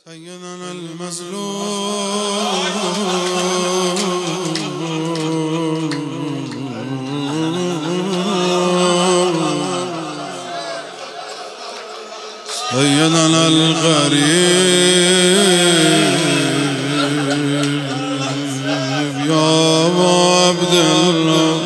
سيدنا المظلوم سيدنا الغريب يا عبد الله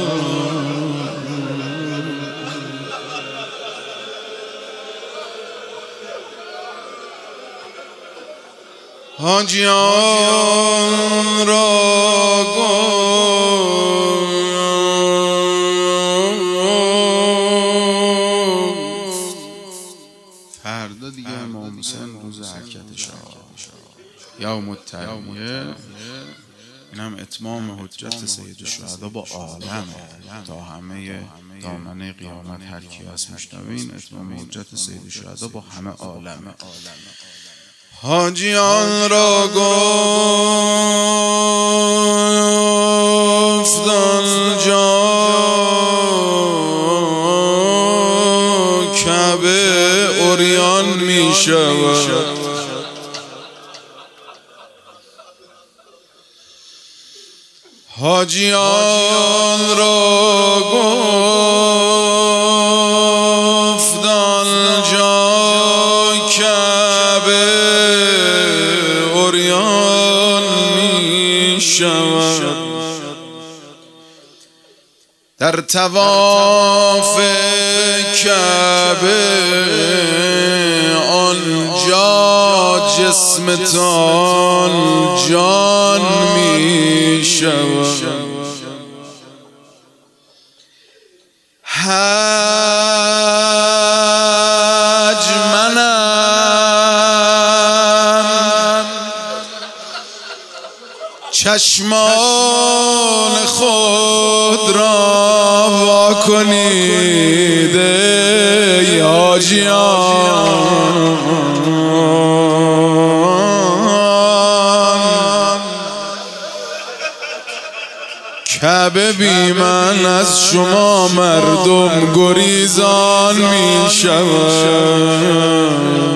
حاجیان را گفت فردا دیگه امام حسین روز حرکتش یوم الترویه، اینم اتمام حجت سید الشهدا با عالم تا همه دامنه قیامت هر کی هست میشنوین اتمام حجت سید الشهدا با همه عالم. حاجیان را گفت آنجا کعبه عریان می شود، حاجیان را گفت آنجا کعبه عریان می شود، در طواف کعبه آنجا جسمتان جان می شود، حج منم چشمان خود را وا کنید ای حاجیان، کعبه بی من از شما مردم گریزان می شود.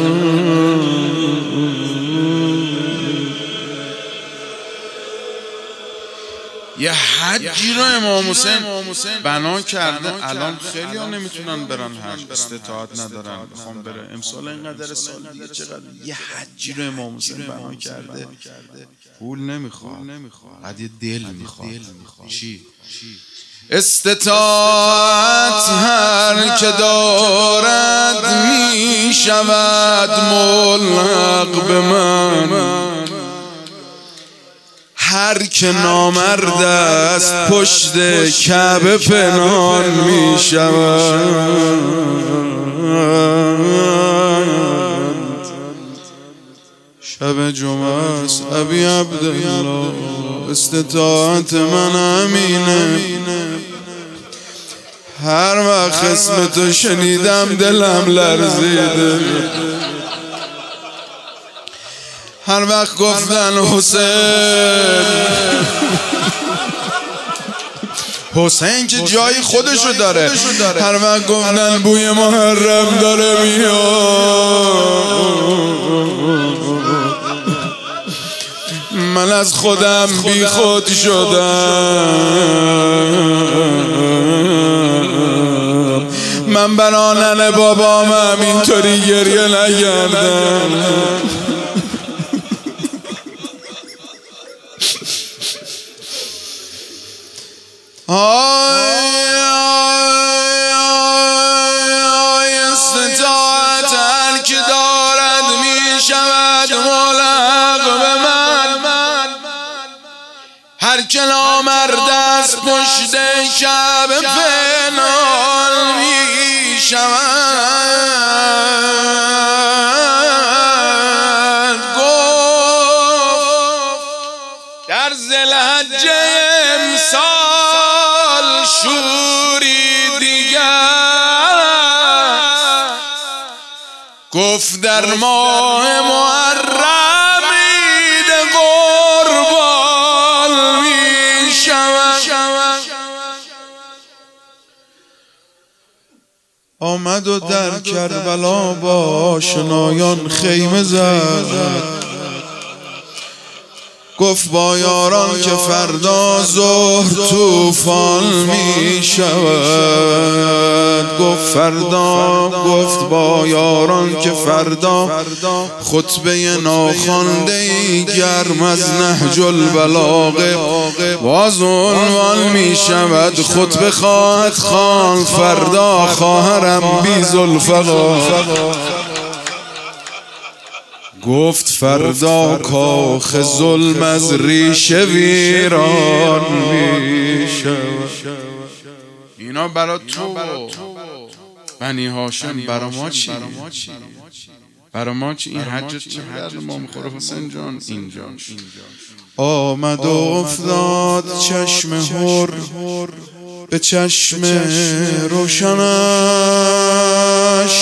یه حجی رو امام حسین بنا کرده. الان خیلی ها نمیتونن برن حج، استطاعت ندارن، بخوام بره امسال اینقدر، سال دیگه چقدر. یه حجی رو امام حسین بنا کرده، پول نمیخواد، بعد یه دل میخواد. چی؟ استطاعت هر که دارد میشود ملحق به من، هر که نامرد است پشت کعبه پنهان می شود. شب جمعه است ابی عبدالله، استطاعت من امینه، هر وقت اسم تو شنیدم دلم لرزیده، هر وقت گفتن حسین، حسین که جای خودشو داره، هر وقت گفتن بوی محرم داره میاد، من از خودم بی خود شدم، من برانن بابام اینطوری گریه نگردم. استطاعت هر که دارد می شود ملحق به من، هر که نامرد است پشت کعبه پنهان می شود. گفت در ذوالحجه امسال شوری دیگر، گفت در ماه محرم عید قربان می شود. آمد و در کربلا با آشنایان خیمه زد. گفت با یاران که فردا ظهر طوفان می شود. گفت فردا، گفت با یاران که فردا خطبه ناخوانده گرم از نهج البلاغه باز عنوان می شود. خطبه خواهد خواند فردا خواهرم بی ذوالفقار. گفت فردا کاخ ظلم از ریشه ویران می شود. اینا برا تو بنی هاشم، برا ما چی؟ برا ما چی؟ این حجت چه درد ما میخوره حسین جان؟ اینجا آمد و افتاد چشم هر به چشم روشنش.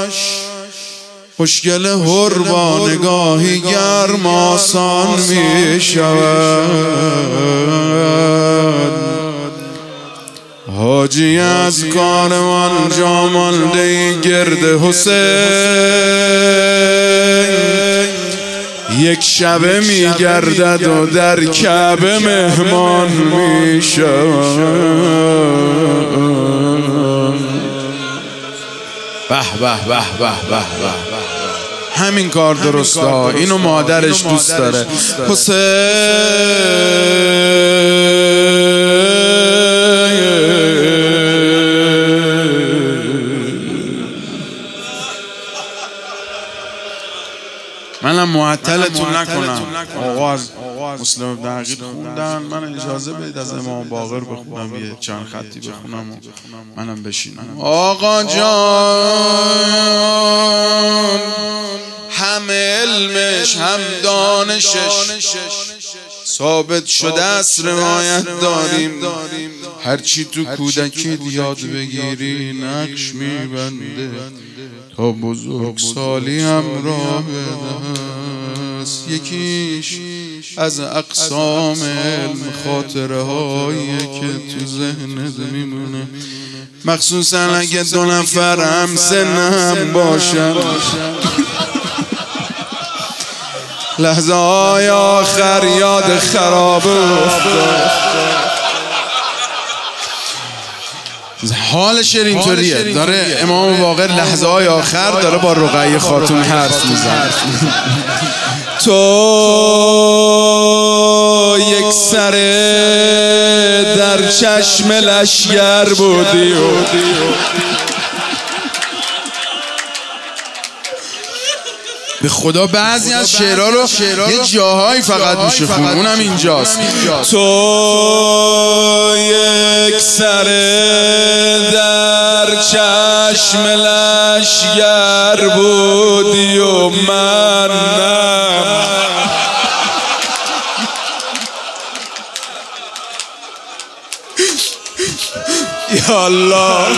خوشگل هر با نگاهی گرم آسان می شود. حاجی از کاروان جا مانده گرد حسین یک شبه می گردد و در کعبه مهمان می شود. به به به به به به، همین کار درسته ها. اینو مادرش دوست داره. حسین منم معطلتون نکنم. آغاز مسلم بن عقیل خوندن، من اجازه بدید از امام باقر بخونم، یه چند خطی بخونم و منم بشینم. آقا جان هم علمش هم دانشش ثابت شده است، روایت داریم. هرچی تو کودکی یاد بگیری نقش میبنده تا بزرگ سالی هم راه بدست. یکیش از اقسام علم خاطره هایی که تو ذهنت میمونه، مخصوصا اگه دو نفر هم سن باشن. لحظه های آخر یاد خرابه افتاد. حال شعر اینطوریه، داره امام باقر لحظه های آخر داره با رقیه خاتون حرف میزنه. تو یک سره در چشم لشگر بودی و به خدا بعضی از شعرها رو یه جاهایی فقط میشه خون، اونم اینجاست. تو یک سره در چشم لشگر بودی و من یا الله.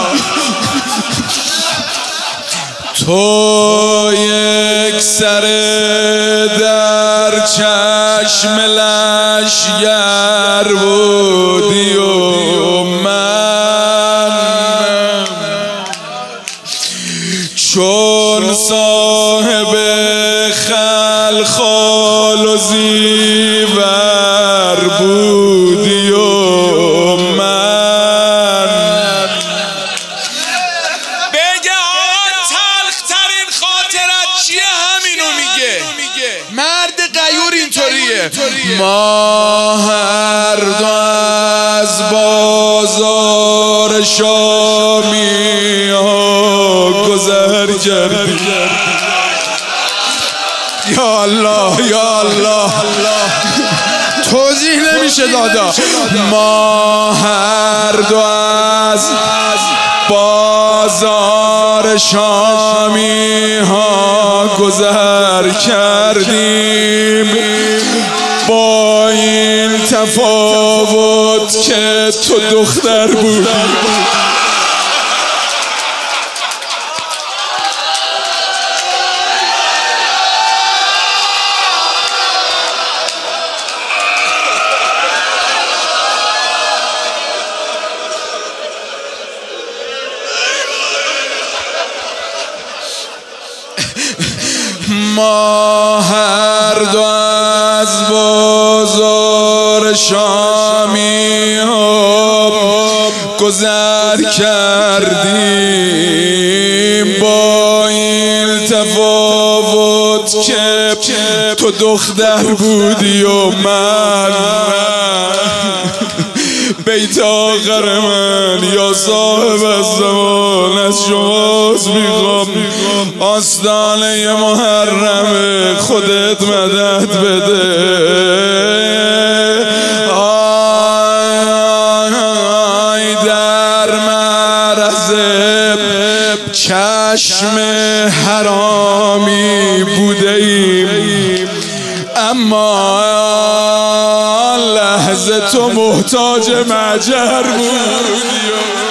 تو یک سره در چشم لشگر بودی و من چون صاحب خلخال و زیور بودی و مرد غیور اینطوریه. ما هر دو از بازار شامی ها گذر کردیم. یا الله یا الله، توضیح نمیشه دادا. ما هر دو از بازار شامی ها گذر کردیم، با این تفاوت که تو دختر بودی. فردا از بازار شامی گذر کردیم، با این تفاوت که تو دختر بودی و من. بیت آخر من یا صاحب الزمان از شماست میخوام، آستانه محرم خودت مدد بده. آی در معرض چشم حرامی بوده ایم، اما لحظه تو محتاج مجر بودی.